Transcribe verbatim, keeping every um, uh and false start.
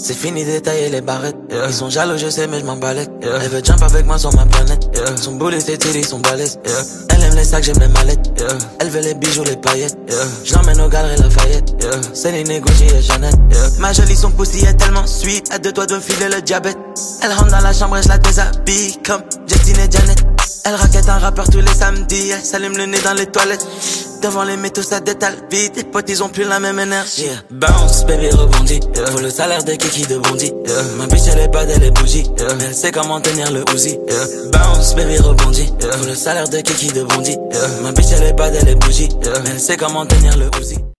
C'est fini détailler les barrettes, yeah. Ils sont jaloux, je sais, mais je m'en balèque, yeah. Elle veut jump avec moi sur ma planète, yeah. Son bullet et titties sont balèzes, yeah. Elle aime les sacs, j'aime les mallettes, yeah. Elle veut les bijoux, les paillettes, yeah. Je l'emmène au galeries Lafayette, yeah. Céline, Gucci et Jeannette, yeah. Ma jolie, son pussy est tellement sweet, à deux doigts de me filer le diabète. Elle rentre dans la chambre et je la déshabille comme Justine et Janet. Elle raquette un rappeur tous les samedis, elle s'allume le nez dans les toilettes. Devant les métaux ça détale vite, les potes ils ont plus la même énergie, yeah. Bounce baby rebondit, yeah. Faut le salaire de Kiki de Bondy, yeah. Ma bitch elle est bad, elle est bougie, yeah. Elle sait comment tenir le Uzi, yeah. Bounce baby rebondit, yeah. Faut le salaire de Kiki de Bondy, yeah. Ma bitch elle est bad, elle est bougie, yeah. Elle sait comment tenir le Uzi.